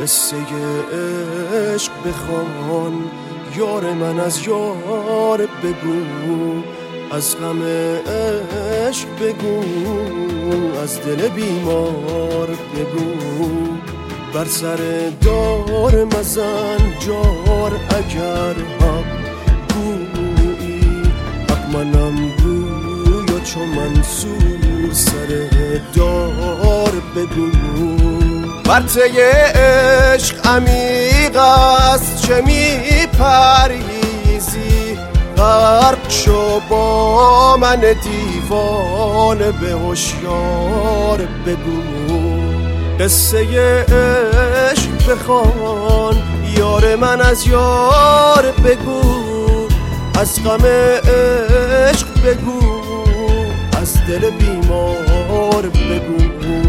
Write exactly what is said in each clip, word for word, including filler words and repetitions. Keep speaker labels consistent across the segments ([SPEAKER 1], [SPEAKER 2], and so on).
[SPEAKER 1] قصه عشق بخوان، یار من از یار بگو، از غم عشق بگو، از دل بیمار بگو. بر سر دار مزن جار اگر حق گویی، حق منم گویا چو منصور سر دار بگو. ورطه عشق عمیق است چه می پریزی، غرق شو با من دیوانه به هوشیار بگو. قصه عشق بخوان، یار من از یار بگو، از غم عشق بگو، از دل بیمار بگو.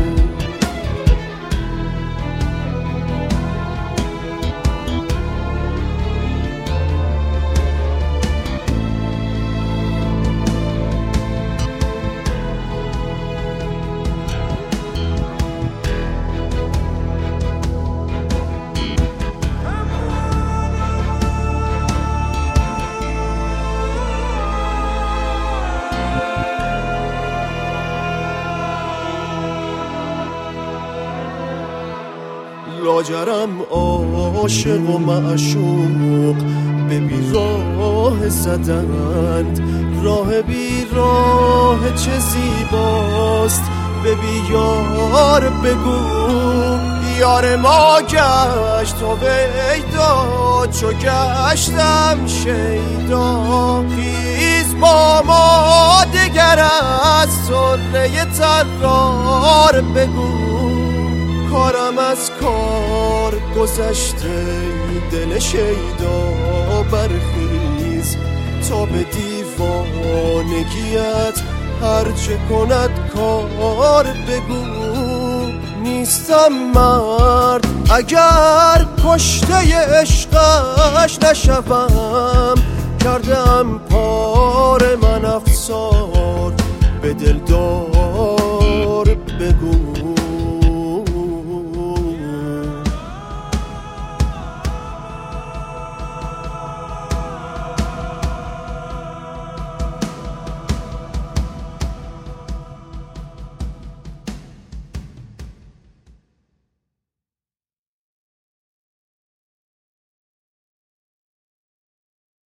[SPEAKER 1] لاجرم عاشق و معشوق به بیراه زدند، راه بیراه چه زیباست به بیار بگو. یار ما گشت و ویدا چو گشتم شیدا، خیز با ما دگر از سره طرار بگو. کارم از کار گذشته دل شیدا برخیز، تا به دیوانگیت هرچه کند کار بگو. نیستم مرد اگر کشته عشقش نشوم، کردم پار من افسار به دلدار